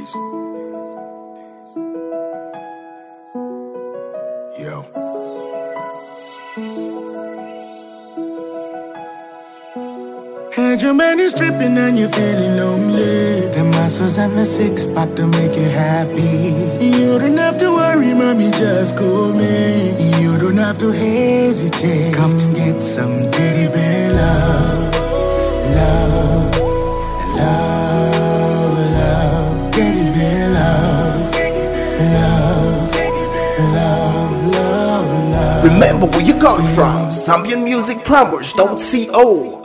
Yo. Had your man is tripping and you're feeling lonely. The muscles and the six pack to make you happy. You don't have to worry, mommy, just call me. You don't have to hesitate. Come get some teddy bear love. Love, love, love. Teddy bear love. Love, love, love, love. Remember where you come from. ZambianMusicPlumbers.co